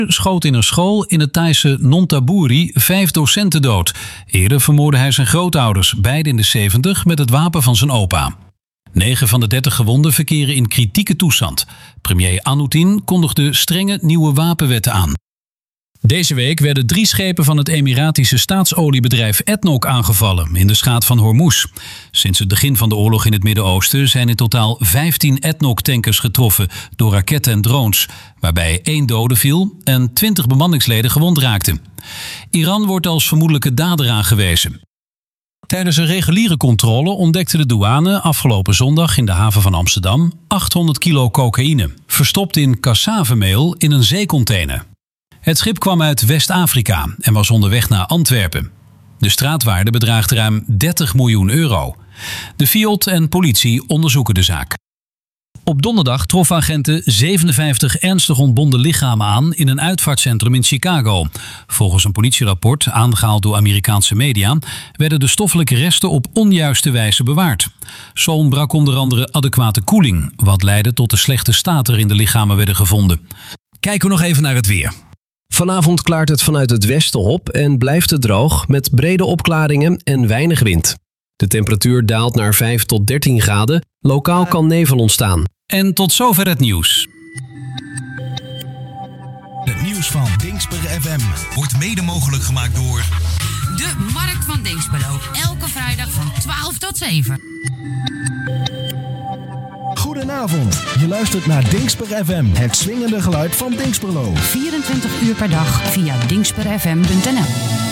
schoot in een school in het Thaise Nonthaburi 5 docenten dood. Eerder vermoordde hij zijn grootouders, beide in de 70, met het wapen van zijn opa. 9 van de 30 gewonden verkeren in kritieke toestand. Premier Anutin kondigde strenge nieuwe wapenwetten aan. Deze week werden 3 schepen van het Emiratische staatsoliebedrijf ADNOC aangevallen in de Straat van Hormuz. Sinds het begin van de oorlog in het Midden-Oosten zijn in totaal 15 ADNOC-tankers getroffen door raketten en drones, waarbij 1 dode viel en 20 bemanningsleden gewond raakten. Iran wordt als vermoedelijke dader aangewezen. Tijdens een reguliere controle ontdekte de douane afgelopen zondag in de haven van Amsterdam 800 kilo cocaïne, verstopt in cassavemeel in een zeecontainer. Het schip kwam uit West-Afrika en was onderweg naar Antwerpen. De straatwaarde bedraagt ruim 30 miljoen euro. De FIOD en politie onderzoeken de zaak. Op donderdag troffen agenten 57 ernstig ontbonden lichamen aan in een uitvaartcentrum in Chicago. Volgens een politierapport, aangehaald door Amerikaanse media, werden de stoffelijke resten op onjuiste wijze bewaard. Zo ontbrak onder andere adequate koeling, wat leidde tot de slechte staat waarin de lichamen werden gevonden. Kijken we nog even naar het weer. Vanavond klaart het vanuit het westen op en blijft het droog met brede opklaringen en weinig wind. De temperatuur daalt naar 5 tot 13 graden. Lokaal kan nevel ontstaan. En tot zover het nieuws. Het nieuws van Dingsper FM wordt mede mogelijk gemaakt door de Markt van Dingsperlo. Elke vrijdag van 12 tot 7. Goedenavond, je luistert naar Dingsper FM, het swingende geluid van Dingsperlo. 24 uur per dag via dingsperfm.nl.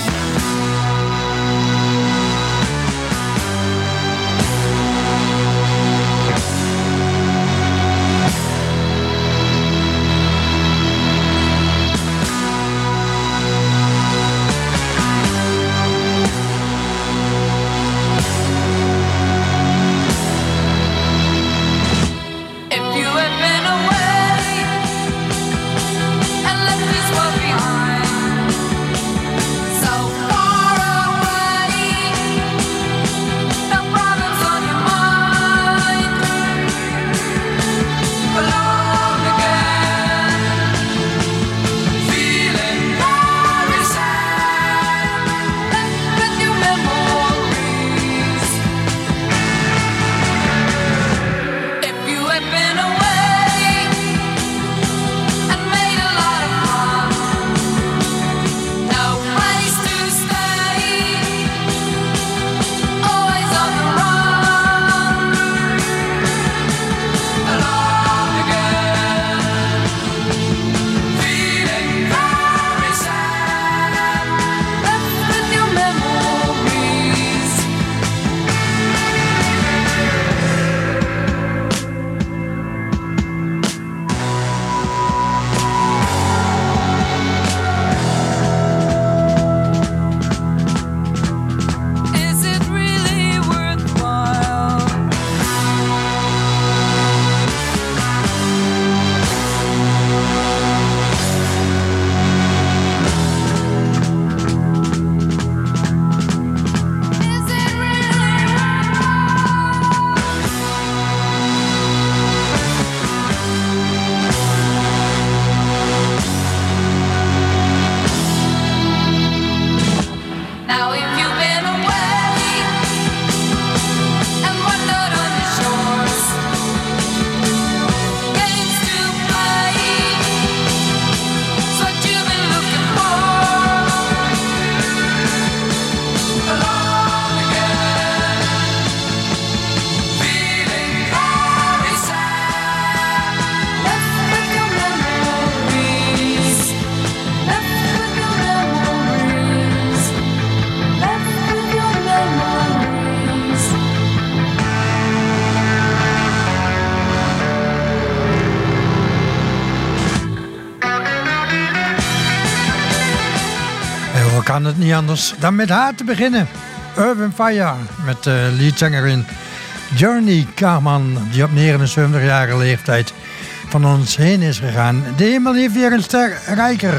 Kan het niet anders dan met haar te beginnen. Urban Fire met de leadzangerin Journey Carman, die op 79-jarige leeftijd van ons heen is gegaan. De hemel heeft weer een ster rijker.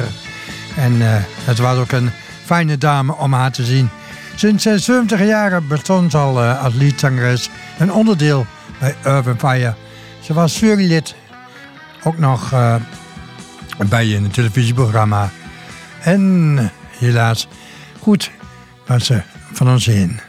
En het was ook een fijne dame om haar te zien. Sinds 70 jaar bestond ze al als leadzangeres, een onderdeel bij Urban Fire. Ze was jurylid, ook nog bij een televisieprogramma. En helaas, goed, was ze van ons heen.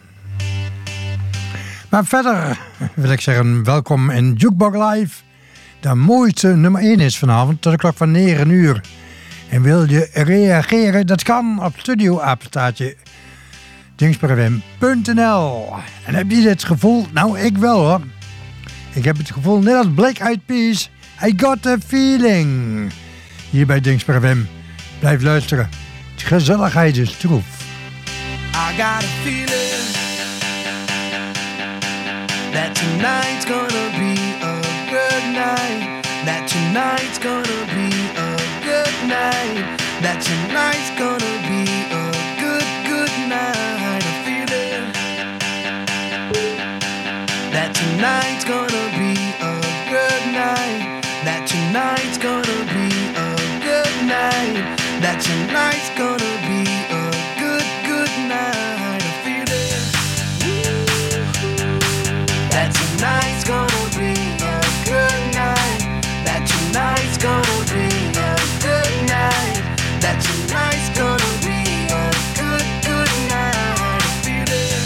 Maar verder wil ik zeggen, welkom in Jukebox Live. De mooiste nummer 1 is vanavond tot de klok van 9 uur. En wil je reageren? Dat kan op studioapenstaartje dingsperfm.nl. En heb je dit gevoel? Nou, ik wel hoor. Ik heb het gevoel net als Black Eyed Peas. I got a feeling. Hier bij Dingsperfm. Blijf luisteren. Gezelligheid is troef. I got a feeling that tonight's gonna be a good night. That tonight's gonna be a good night. That tonight's gonna be a good night. A feeling that tonight's gonna be a good night. That tonight's gonna be a good night. That tonight's gonna be a good night. A feeling that tonight's gonna be a good night. That tonight's gonna be a good night. That tonight's gonna be a good night. A feeling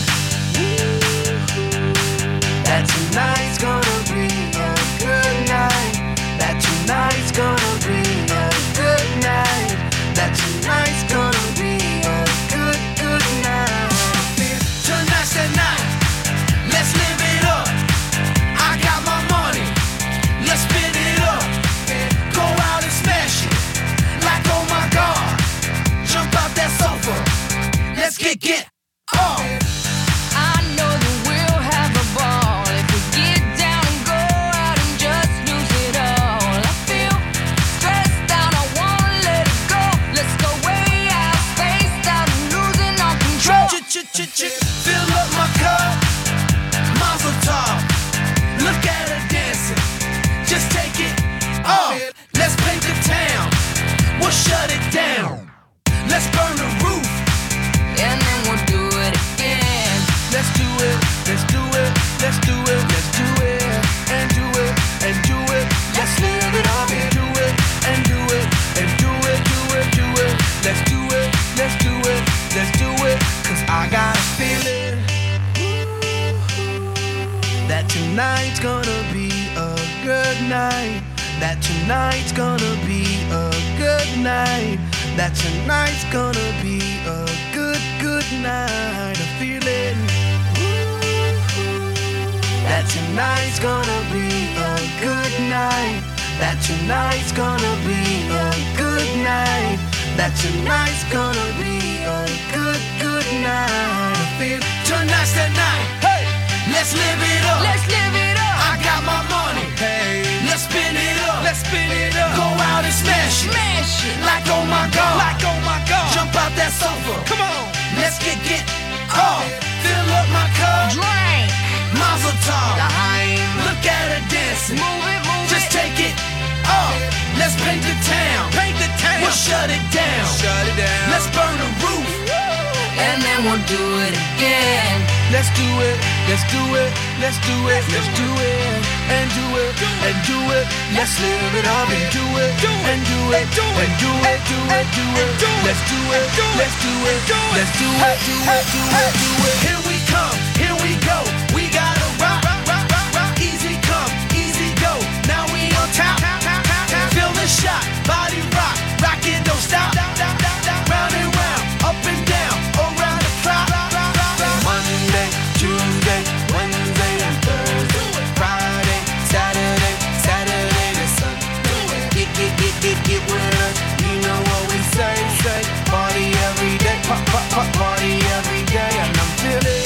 that tonight's gonna be a good night. That tonight's gonna be a good night. That tonight's gonna be a good night. Tonight's the night, let's live it up. I got my money, let's spin it up. Go out and smash it, like oh my God. Jump out that sofa, let's get off. I know that we'll have a ball if we get down and go out and just lose it all. I feel stressed out, I wanna let it go. Let's go way out, spaced out and losing all control. Fill up my cup, Mazel tov. Look at her dancing, just take it off. Let's paint the town, we'll shut it down. Let's burn the roof, And then we'll do it again. let's do it, let's do it, let's do it, let's do it, and do it, and do it. Let's live it up and do it, and do it, and do it, do it, do it. Let's do it, let's do it, let's do it. 'Cause I got a feeling that tonight's gonna be a good night. That tonight's gonna be a good night. That tonight's gonna be a good night. A feeling that tonight's gonna be a good night. That tonight's gonna be a good night. That tonight's gonna be a good night. I feel tonight's the night. Hey, let's live it up. Let's live it up. I got my money. Hey, let's spin it up. Let's spin it up. Go out and smash it. Smash it. Like oh my God. Like oh my God. Jump out that sofa. Come on. Let's get off. Fill up my cup. Drink. Mazel tov. Daheim. Look at her dancing. Move it, Just take it off. Let's paint the town. Paint the town. We'll shut it down. Shut it down. Let's burn the roof. And then we'll do it again. Let's do it. Let's do it. Let's do it. Let's do it. And do it. And do it. Let's live it up and do it. And do it. And do it. Do it. Do it. Let's do it. Let's do it. Let's do it. Do it. Do it. Do it. Here we come. Here we go. We gotta rock. Easy come. Easy go. Now we on top. Feel the shot. Body rock. Rock it. Don't stop. Round and round. Up and down. Around the clock. Monday, Tuesday, Wednesday, and Thursday. Friday, Saturday, Saturday to Sunday. Get with us. You know what we say. Party every day. Party every day. And I'm feeling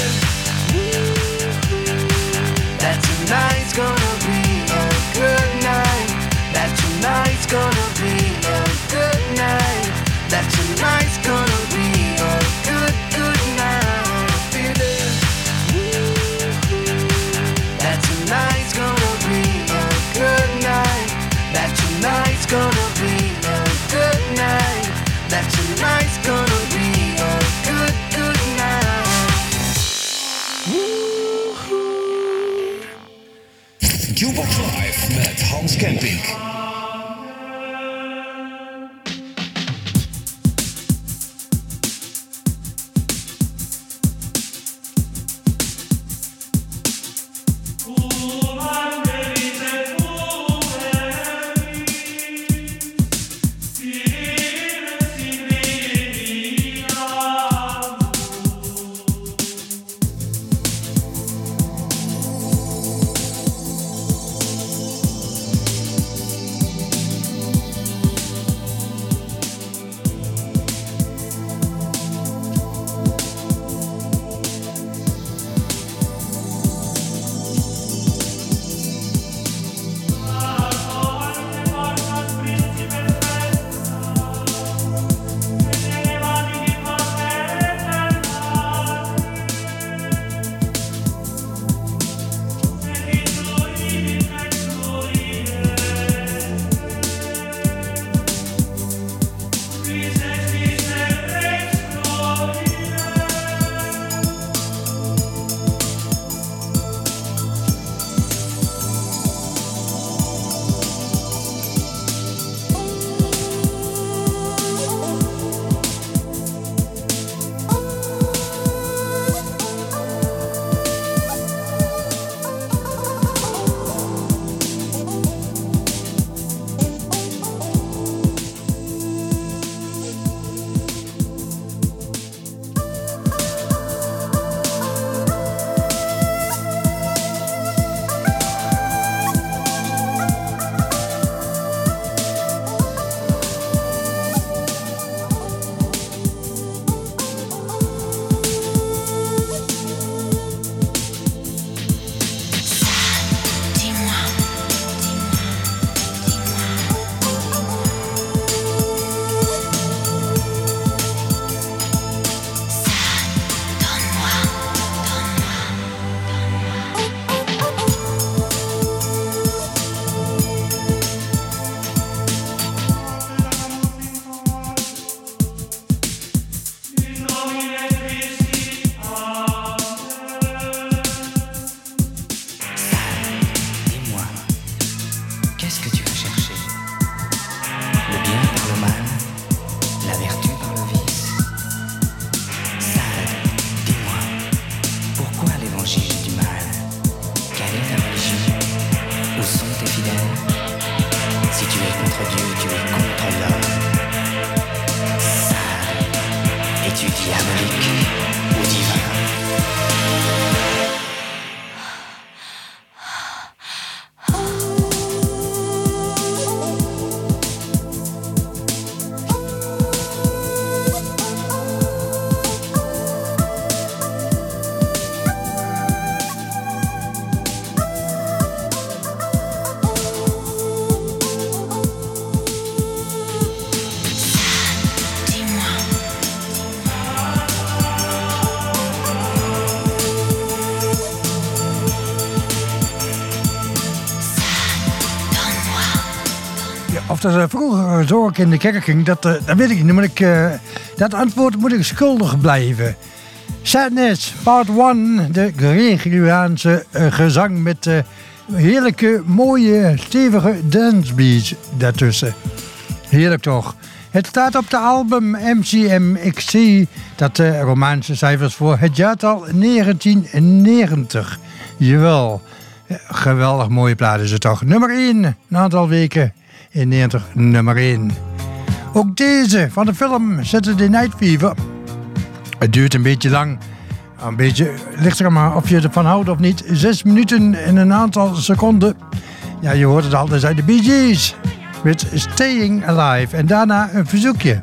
of er vroeger zo ook in de kerk ging, dat weet ik niet. Dat antwoord moet ik schuldig blijven. Sadness, part 1, de Gregoriaanse gezang met heerlijke, mooie, stevige dancebeats daartussen. Heerlijk toch. Het staat op de album MCMXC, dat Romaanse cijfers voor het jaartal 1990. Jawel, geweldig mooie plaat is het toch. Nummer 1, een aantal weken in 90, nummer 1. Ook deze van de film Saturday Night Fever. Het duurt een beetje lang. Een beetje, ligt er maar of je ervan houdt of niet. 6 minuten en een aantal seconden. Ja, je hoort het altijd uit de Bee Gees. Met Staying Alive. En daarna een verzoekje.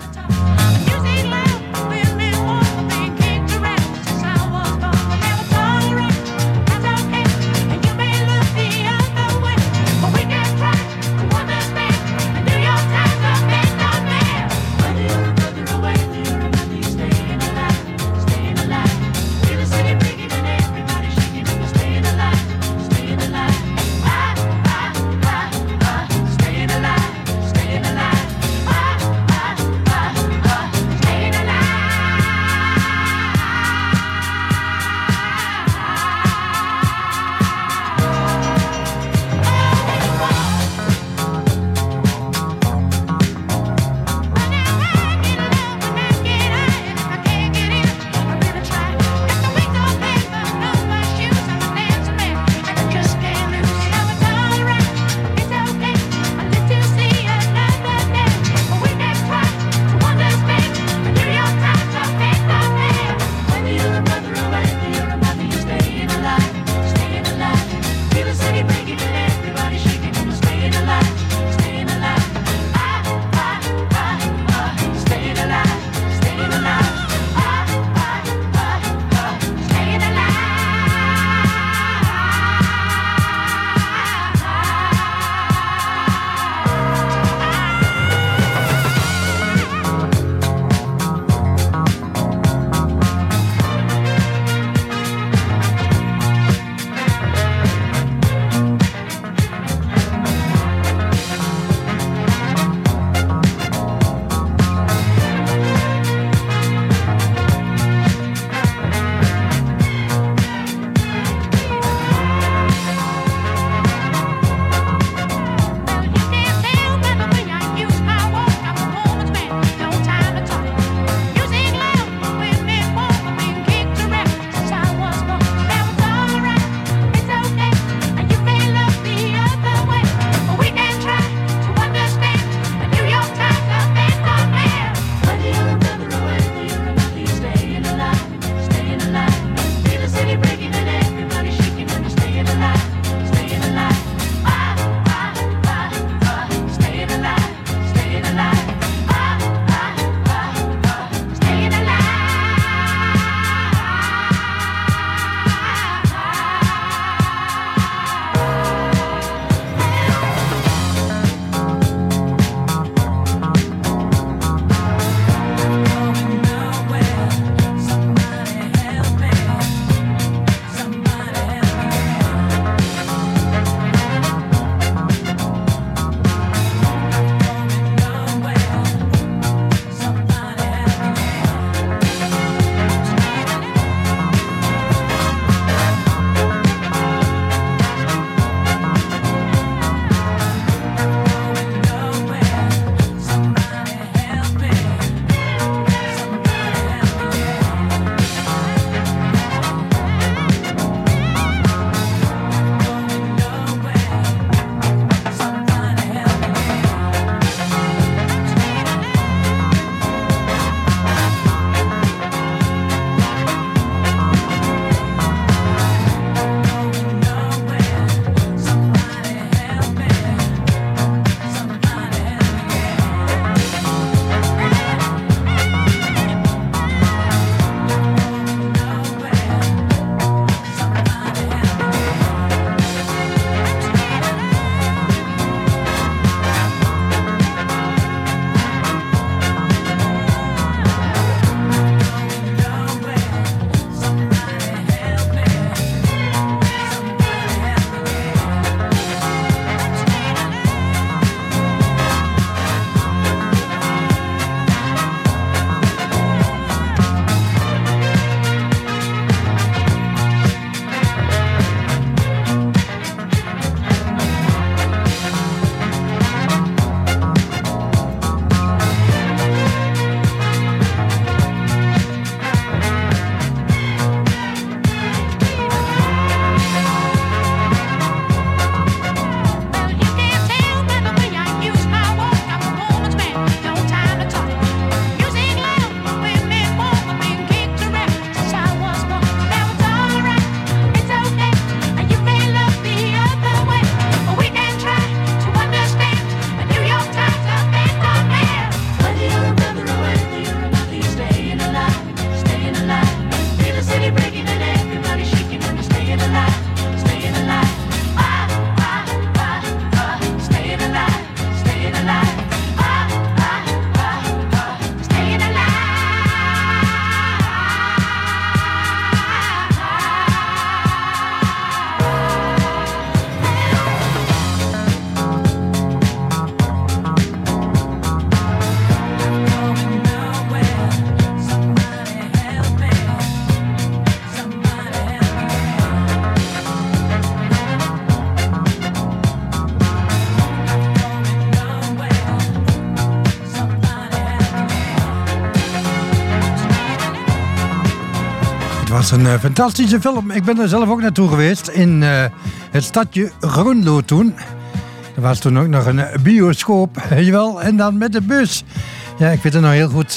was een fantastische film. Ik ben er zelf ook naartoe geweest in het stadje Groenlo toen. Er was toen ook nog een bioscoop, jawel, en dan met de bus. Ja, ik weet het nog heel goed.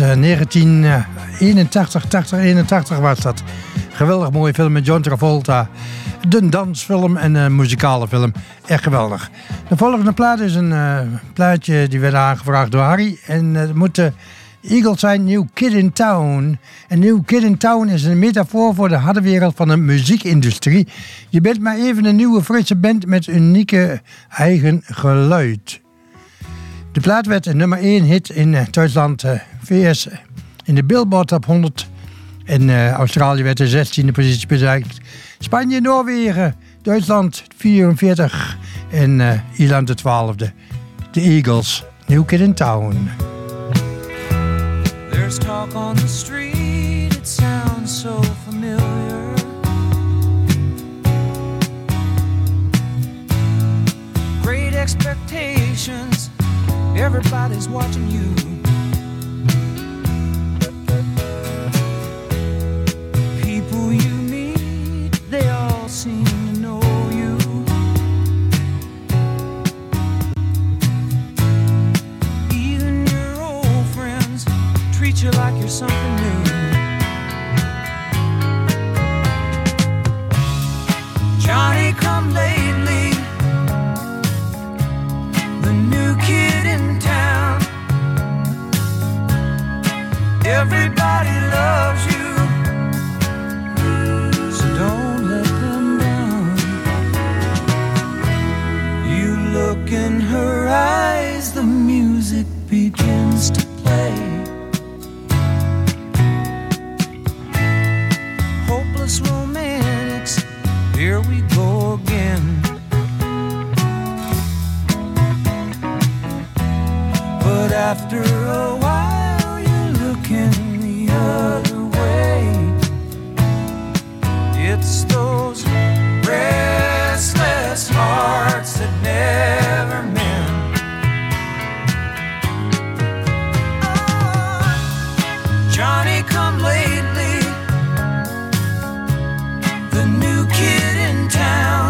1981 was dat. Geweldig mooie film met John Travolta. De dansfilm en een muzikale film. Echt geweldig. De volgende plaat is een plaatje die werd aangevraagd door Harry. En het moet de Eagles zijn, New Kid in Town. En New Kid in Town is een metafoor voor de harde wereld van de muziekindustrie. Je bent maar even een nieuwe frisse band met unieke eigen geluid. De plaat werd een nummer 1 hit in Duitsland, VS, in de Billboard Top 100. In Australië werd de 16e positie bereikt. Spanje, Noorwegen, Duitsland 44 en Ierland de 12e. De Eagles, New Kid in Town. There's talk on the street, it sounds so familiar. Great expectations, everybody's watching you. People you meet, they all seem to know you. Even your old friends treat you like you're something new. Johnny come lately, the new kid in town. Everybody loves you, so don't let them down. You look in her eyes, the music begins to play. Hopeless romantics, here we go again. But after a while you're looking the other way. It's those restless hearts that never mend. Johnny come lately, the new kid in town.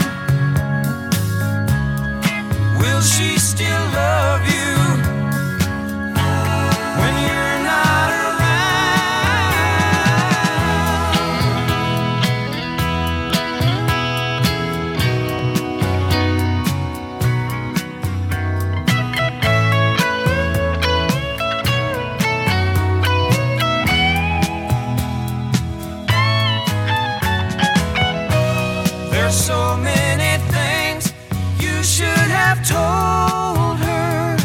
Will she still love you when you're not There's so many things you should have told her,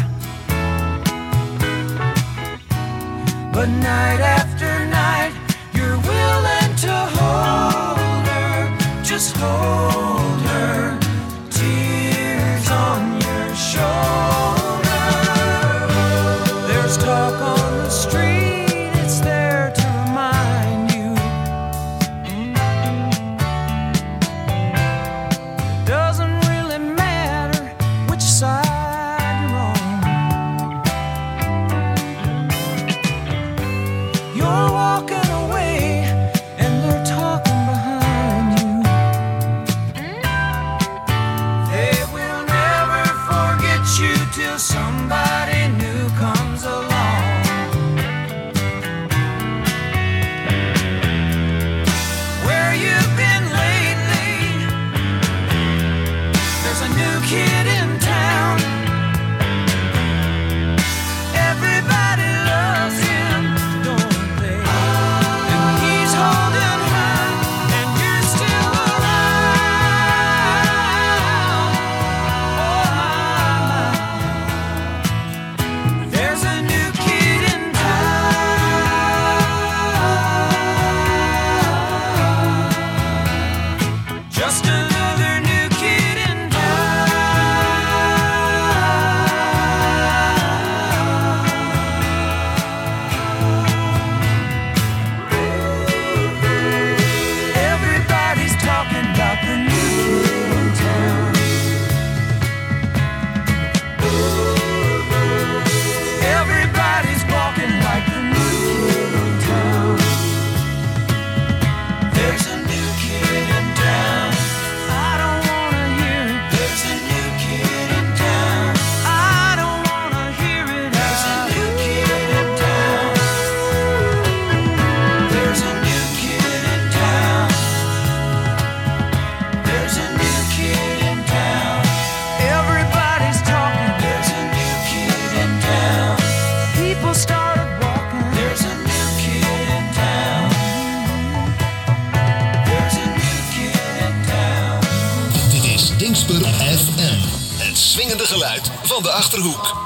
but night after night you're willing to hold her, just hold her, tears on your shoulder. There's talk on the street, it's there to remind you. Doesn't really matter which side you're on. You're walking away and they're talking behind you. They will never forget you geluid van de Achterhoek.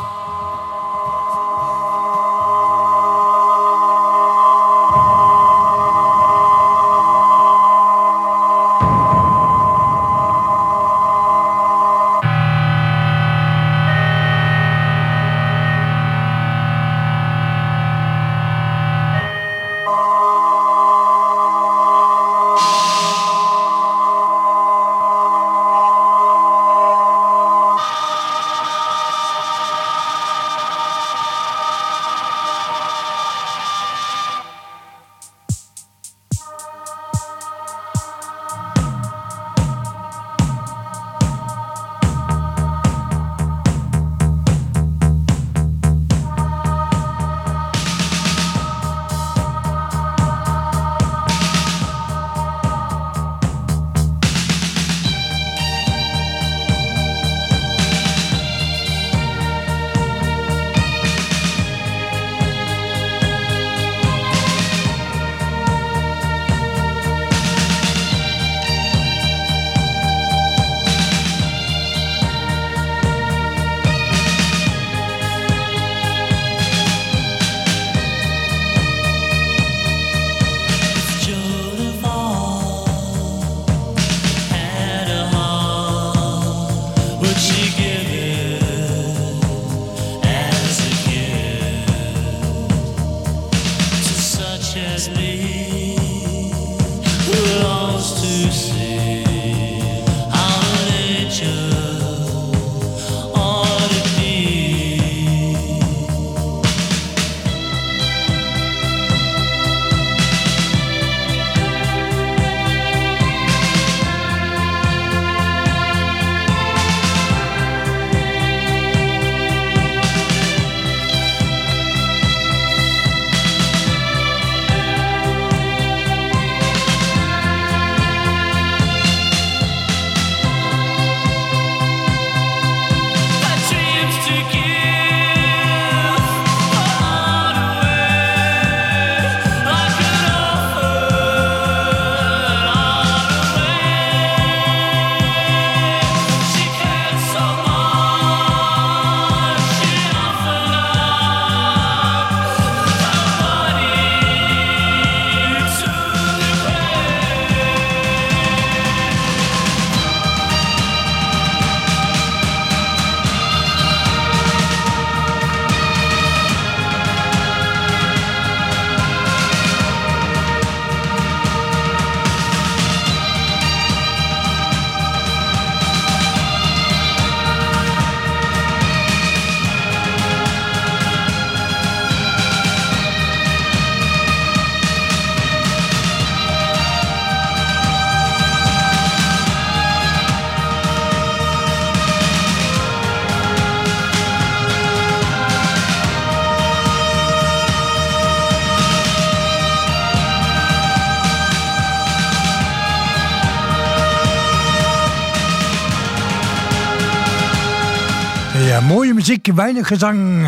Ja, mooie muziek, weinig gezang.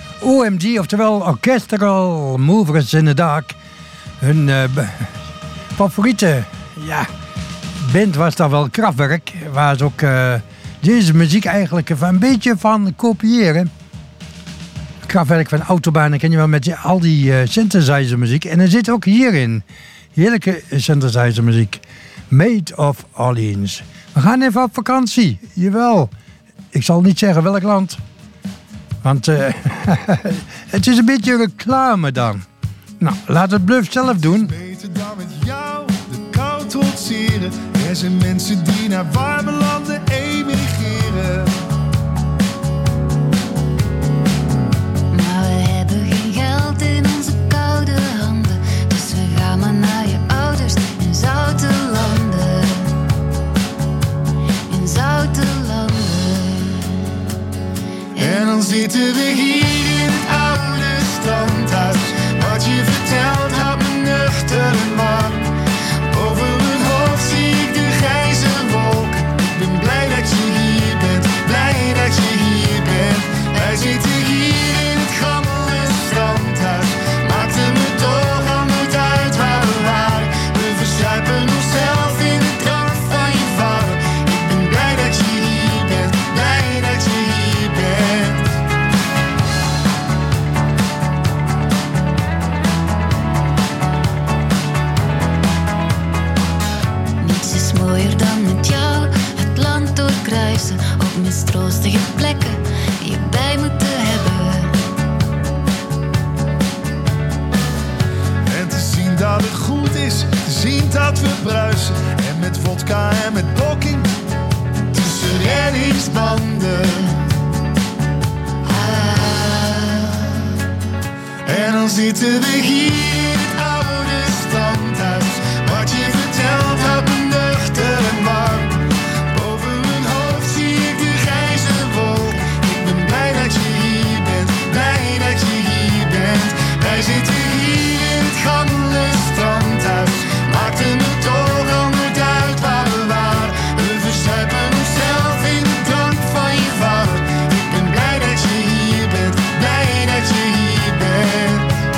OMG, oftewel Orchestral Movers in the Dark. Hun favoriete band was dat wel Kraftwerk. Waar ze ook deze muziek eigenlijk een beetje van kopiëren. Kraftwerk van Autobahn, ken je wel met al die synthesizer muziek. En er zit ook hierin heerlijke synthesizer muziek. Made of Orleans. We gaan even op vakantie, jawel. Ik zal niet zeggen welk land. Want het is een beetje reclame dan. Nou, laat het bluff zelf doen. Beter dan met jou de kou trotseren. Er zijn mensen die naar warme landen emigreren. Maar we hebben geen geld in onze koude handen. Dus we gaan maar naar je ouders in zoute landen. In zoute landen. En dan zitten we hier in het oude standhuis. Wat je vertelt houdt me nuchter en warm. Boven mijn hoofd zie ik de grijze wolken. Ik ben blij dat mistroostige plekken je bij moeten hebben. En te zien dat het goed is, te zien dat we bruisen. En met vodka en met blokking tussen reddingsbanden. En dan zitten we hier in het oude standhuis. Wat je vertelt houdt me nuchter en warm. Boven mijn hoofd zie ik de grijze wolk. Ik ben blij dat je hier bent, blij dat je hier bent. Wij zitten hier in het gammele strandhuis. Maakte me toch al nooit uit waar we waren. We verzuipen onszelf in de drank van je vader. Ik ben blij dat je hier bent, blij dat je hier bent.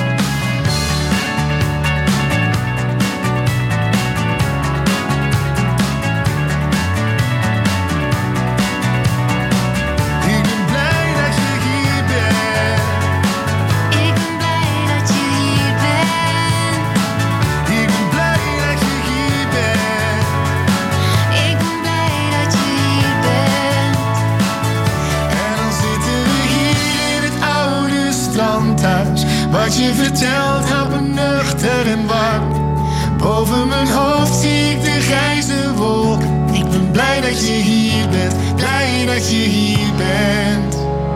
Wat je vertelt houdt me nuchter en warm. Boven mijn hoofd zie ik de grijze wolk. Ik ben blij dat je hier bent, blij dat je hier bent.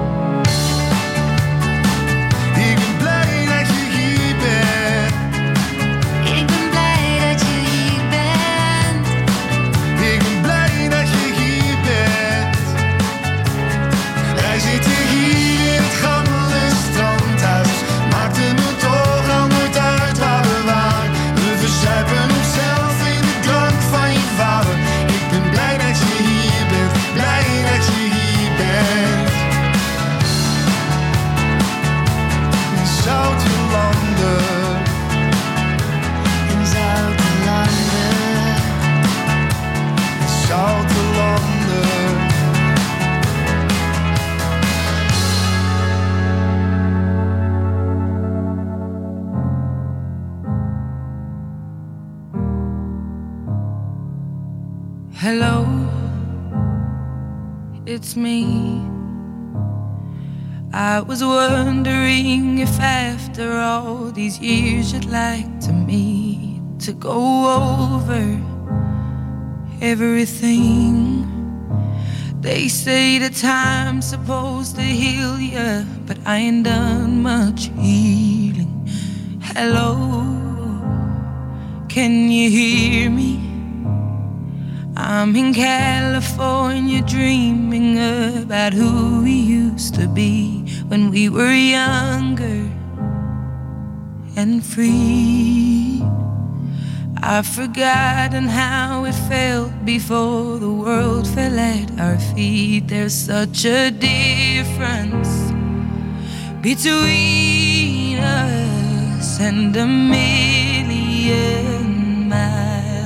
Ik ben blij dat je hier bent. Ik ben blij dat je hier bent. Ik ben blij dat je hier bent. Wij zitten hier in het gammele strandhuis. Maakte me toch al nooit uit waar we waren. We verzuipen onszelf in de drank van je vader. Ik ben blij dat je hier bent, blij dat je hier bent. In zoute landen. In zoute landen. In zoute landen. Hello, it's me. I was wondering if after all these years you'd like to meet to go over everything. They say the time's supposed to heal ya, but I ain't done much healing. Hello, can you hear me? I'm in California dreaming about who we used to be when we were younger and free. I've forgotten how it felt before the world fell at our feet. There's such a difference between us and a million miles.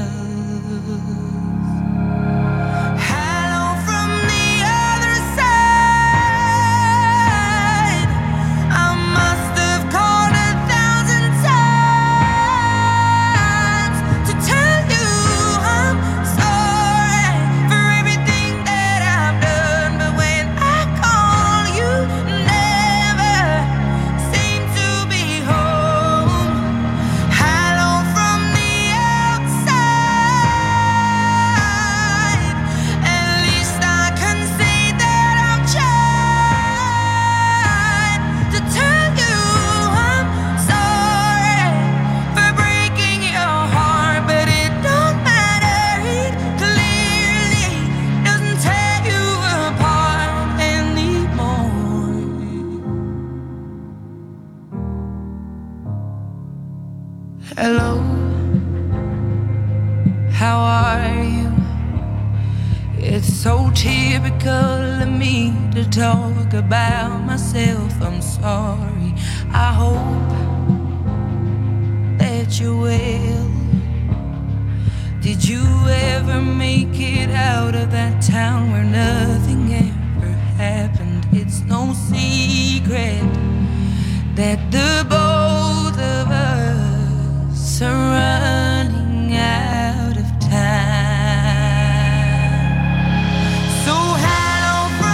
Hello, how are you? It's so typical of me to talk about myself. I'm sorry. I hope that you're well. Did you ever make it out of that town where nothing ever happened? It's no secret that the both of us are running out of time. So hello from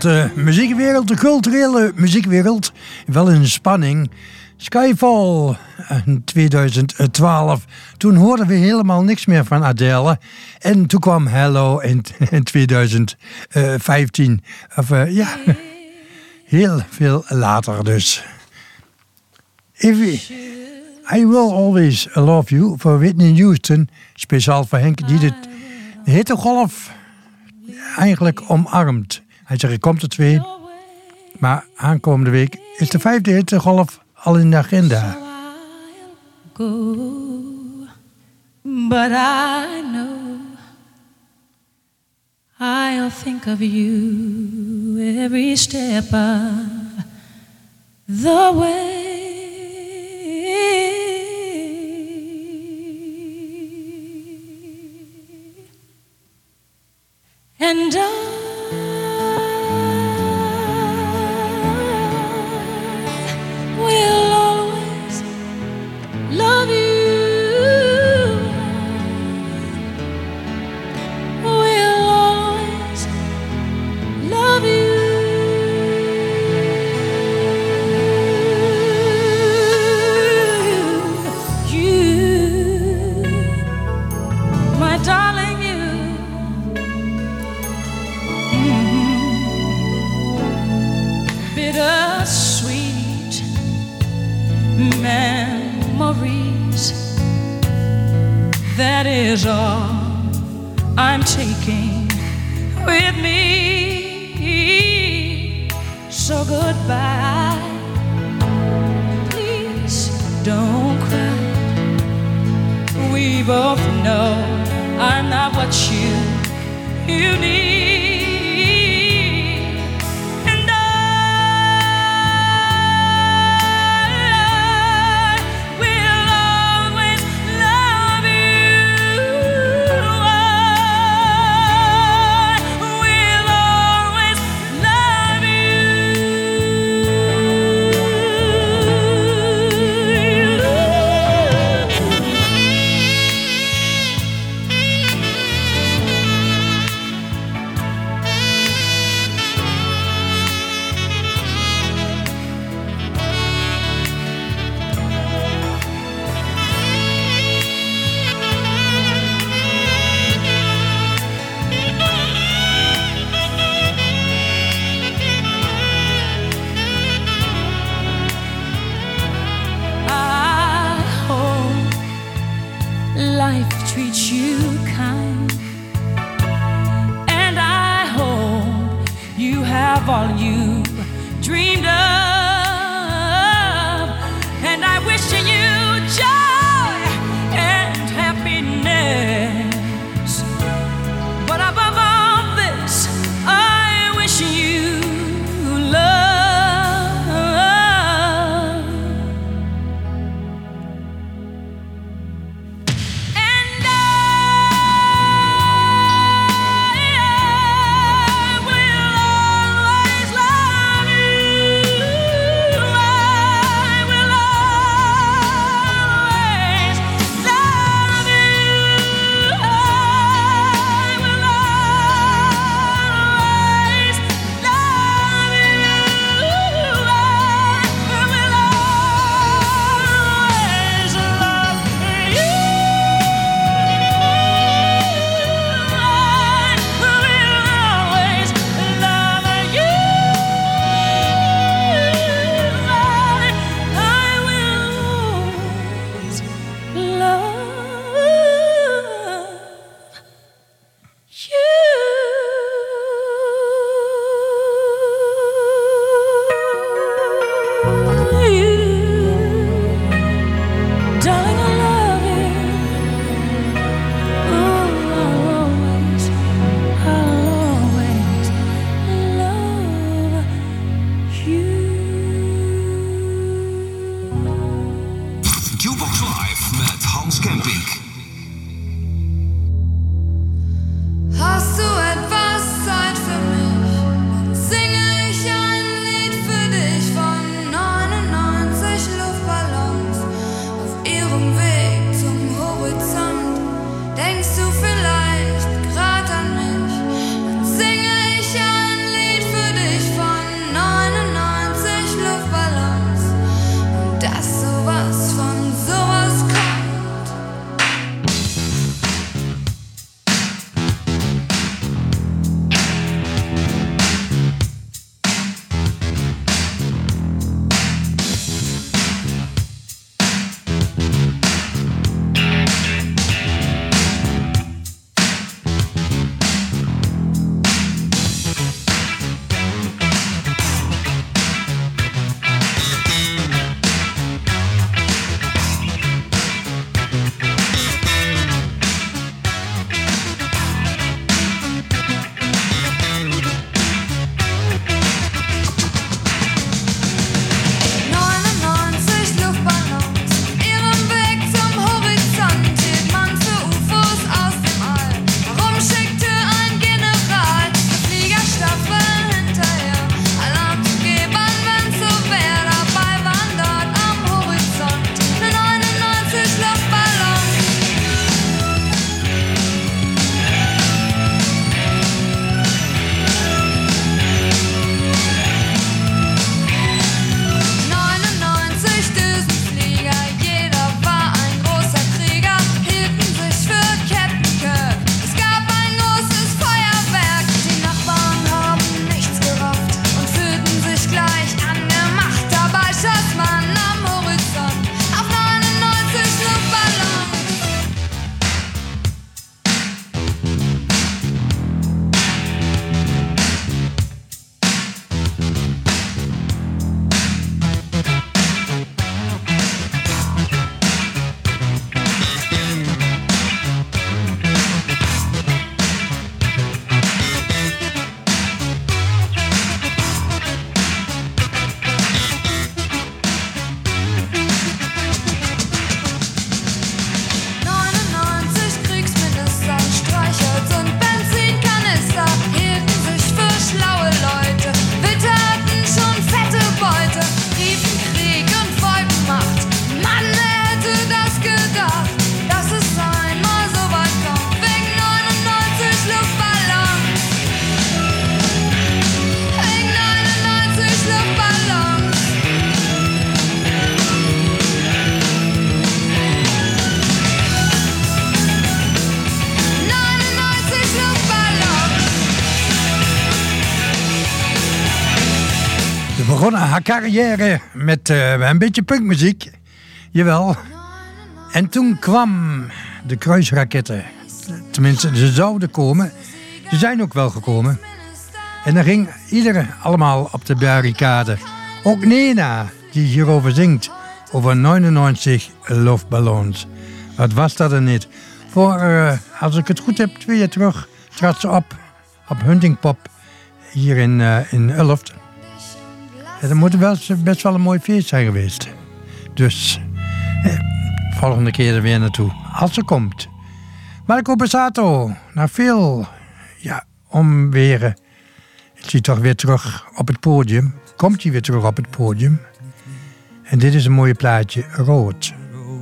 muziekwereld, de culturele muziekwereld, wel in spanning. Skyfall in 2012. Toen hoorden we helemaal niks meer van Adele. En toen kwam Hello in 2015. Heel veel later dus. I Will Always Love You voor Whitney Houston. Speciaal voor Henk die de hittegolf eigenlijk omarmt. Hij zegt, er komt er 2. Maar aankomende week is de 5e hittegolf al in de agenda. Go, but I know I'll think of you every step of the way. And will always love you. Will always love you. You, my darling, bittersweet memories. That is all I'm taking with me. So goodbye. Please don't cry. We both know I'm not what you need. All you dreamed of, and I wish you joy and happiness. But above all this, I wish you love. And Denkst du vielleicht grad an mich? Dann singe ich ein Lied für dich haar carrière met een beetje punkmuziek. Jawel. En toen kwam de kruisraketten. Tenminste, ze zouden komen. Ze zijn ook wel gekomen. En dan ging iedereen allemaal op de barricade. Ook Nena, die hierover zingt. Over 99 luchtballons. Wat was dat er niet? Voor, als ik het goed heb, 2 jaar terug trad ze op Huntingpop hier in Ulft. En dat moet wel best wel een mooi feest zijn geweest. Dus, volgende keer er weer naartoe. Als ze komt. Marco Borsato, na veel omweren, is hij toch weer terug op het podium. Komt hij weer terug op het podium. En dit is een mooie plaatje, Rood.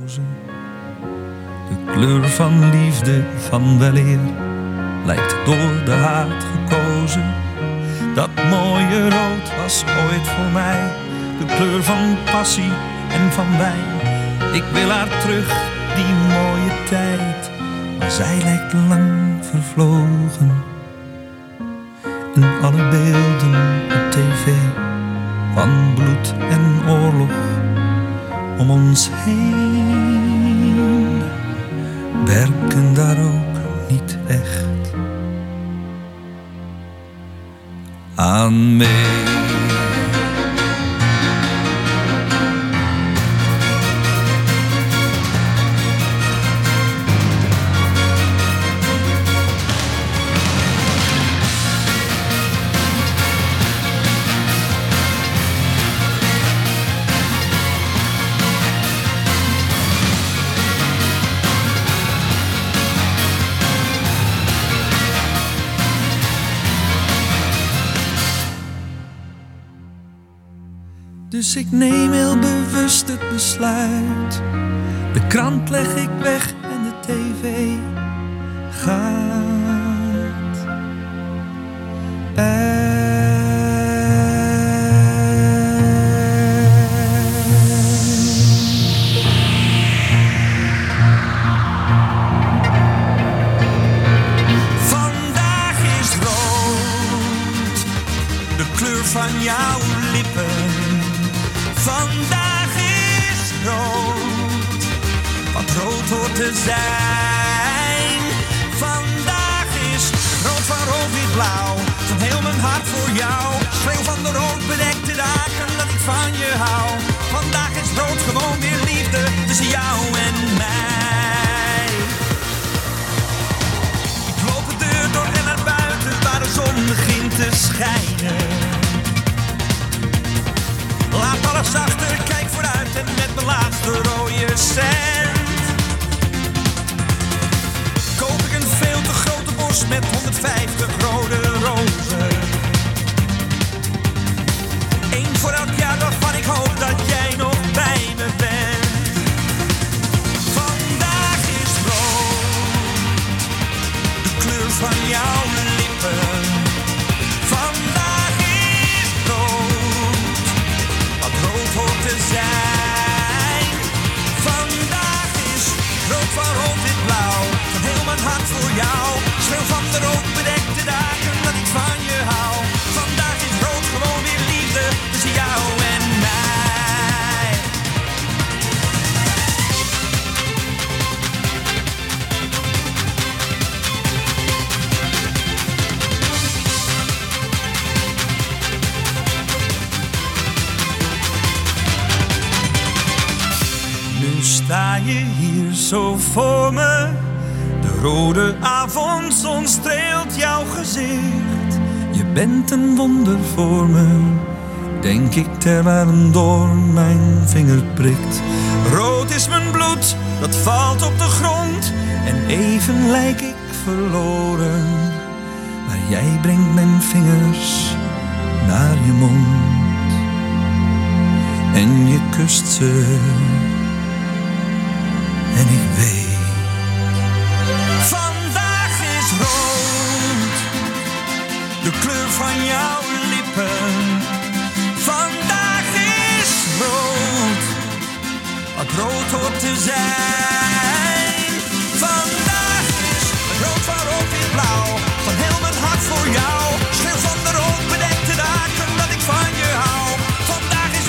De kleur van liefde, van weleer, lijkt door de haat gekozen. Dat mooie rood was ooit voor mij de kleur van passie en van wijn. Ik wil haar terug, die mooie tijd, maar zij lijkt lang vervlogen. En alle beelden op tv van bloed en oorlog om ons heen werken daar ook niet echt aan mee. Dus ik neem heel bewust het besluit. De krant leg ik weg en de tv gaat Vandaag is rood, de kleur van jouw lippen. Vandaag is rood, wat rood hoort te zijn. Vandaag is rood van rood, wit, blauw. Van heel mijn hart voor jou. Schreeuw van de rood bedekte dagen dat ik van je hou. Vandaag is rood gewoon weer liefde tussen jou en mij. Ik loop de deur door en naar buiten waar de zon begint te schijnen. Laat alles achter, kijk vooruit en met mijn laatste rode cent koop ik een veel te grote bos met 150 rode rozen. Eén voor elk jaar waarvan ik hoop dat jij nog bij me bent. Vandaag is rood, de kleur van jouw lippen. Vandaag is rood, wat rood hoort te zijn. Vandaag is rood van rood, wit, blauw. Van heel mijn hart voor jou. Schreeuw van de rood bedekte dagen dat ik van je hou. Vandaag is rood gewoon weer liefde tussen jou en mij. Nu sta je hier zo voor me. De rode avondzon streelt jouw gezicht. Je bent een wonder voor me, denk ik terwijl een doorn mijn vinger prikt. Rood is mijn bloed, dat valt op de grond. En even lijk ik verloren. Maar jij brengt mijn vingers naar je mond. En je kust ze. En ik weet, vandaag is rood, de kleur van jouw lippen. Vandaag is rood, wat rood hoort te zijn. Vandaag is rood van rood, wit, blauw. Van heel mijn hart voor jou. Schreeuw van de rood bedekte dagen dat ik van je hou. Vandaag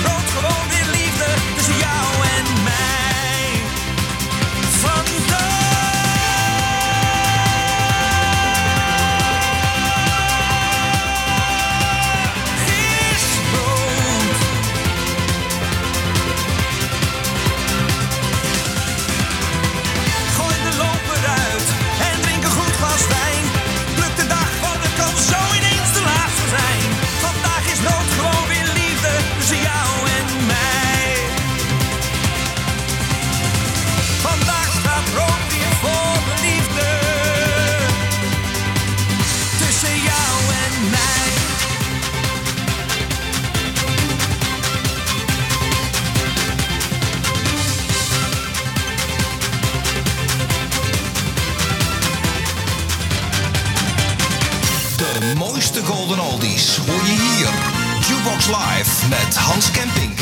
De mooiste golden oldies hoor je hier. Jukebox Live met Hans Kempink.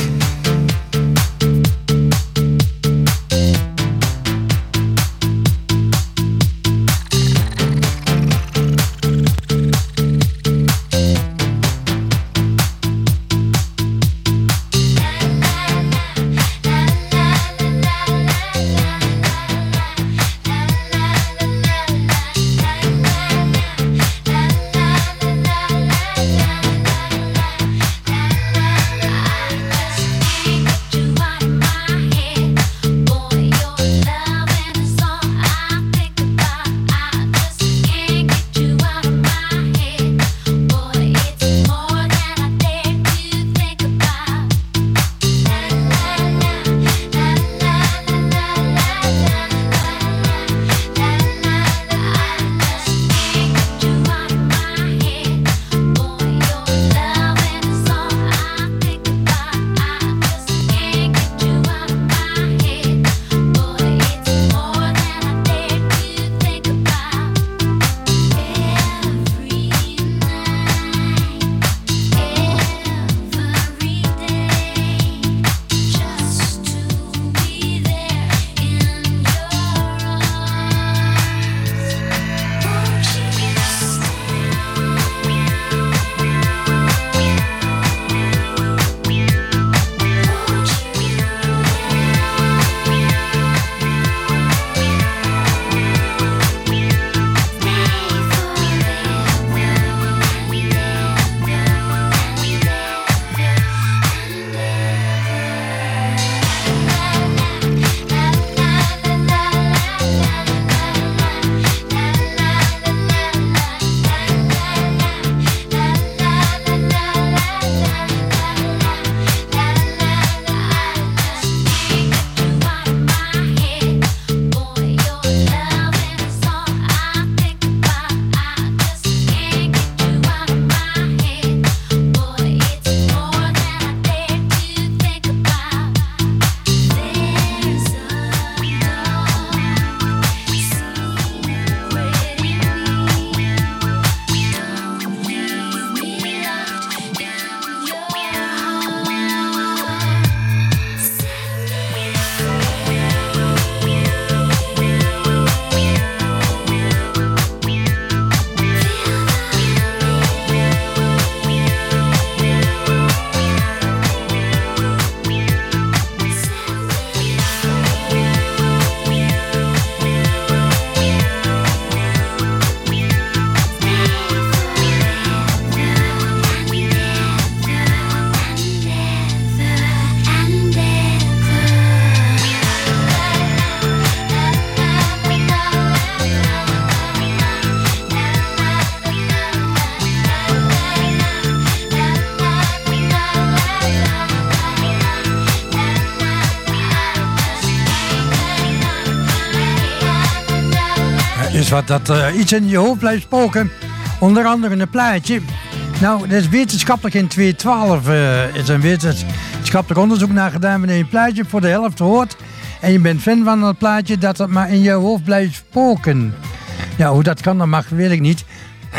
Is wat dat iets in je hoofd blijft spoken. Onder andere een plaatje. Nou, dat is wetenschappelijk in 2012 is een wetenschappelijk onderzoek naar gedaan wanneer je een plaatje voor de helft hoort. En je bent fan van dat plaatje, dat het maar in je hoofd blijft spoken. Ja, hoe dat kan, dat mag, weet ik niet.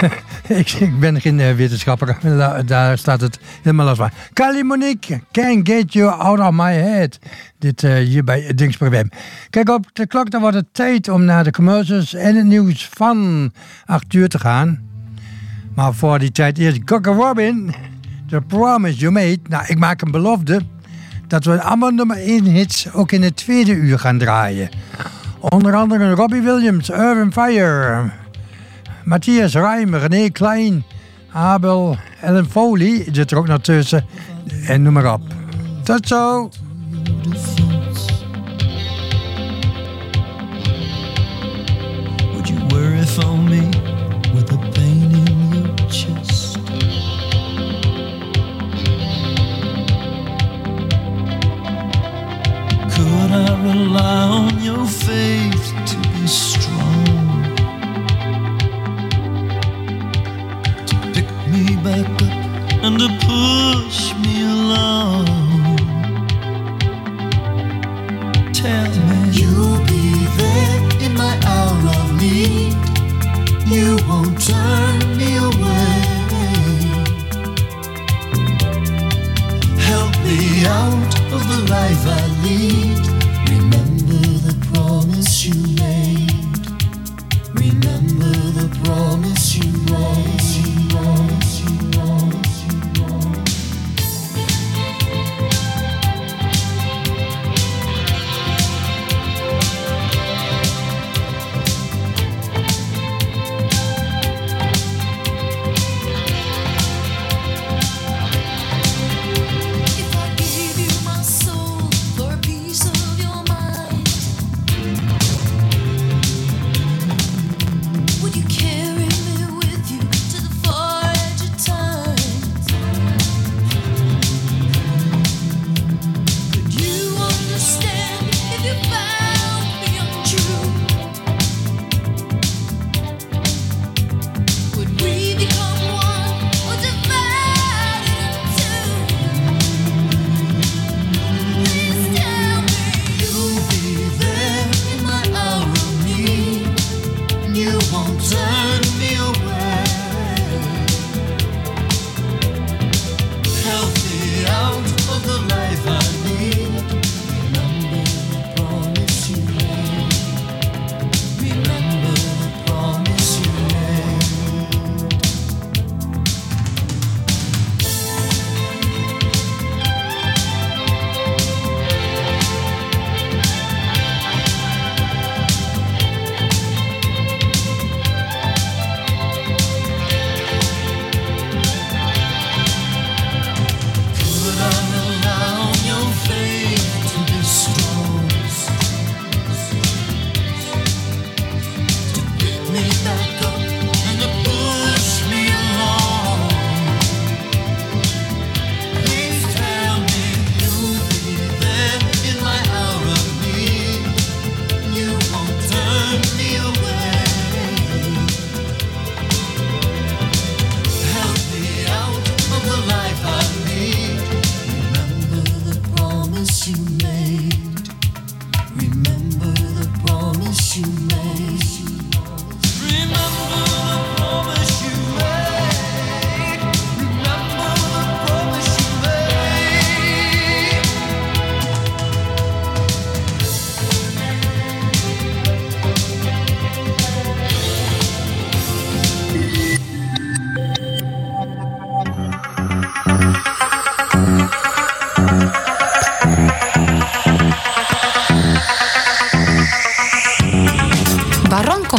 ik ben geen wetenschapper, daar staat het helemaal los van. Kali Monique, Can't Get You Out of My Head. Dit hier bij Dings per FM. Kijk op de klok, dan wordt het tijd om naar de commercials en het nieuws van 8 uur te gaan. Maar voor die tijd eerst Cocker Robin, The Promise You Made. Nou, ik maak een belofte dat we allemaal nummer 1 hits ook in het tweede uur gaan draaien. Onder andere Robbie Williams, Urban Fire, Matthias Reim, René Klein, Abel, Ellen Foley zit er ook nog tussen. En noem maar op. Tot zo! Would you worry for me with a pain in your chest? Could I rely on your faith to be strong, to pick me back up and to push me along?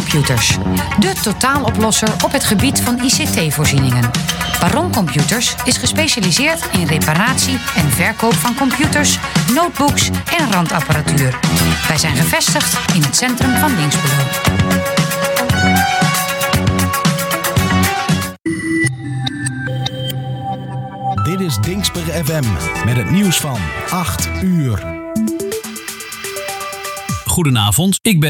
Computers, de totaaloplosser op het gebied van ICT-voorzieningen. Baron Computers is gespecialiseerd in reparatie en verkoop van computers, notebooks en randapparatuur. Wij zijn gevestigd in het centrum van Dinxperlo. Dit is Dinxper FM met het nieuws van 8 uur. Goedenavond, ik ben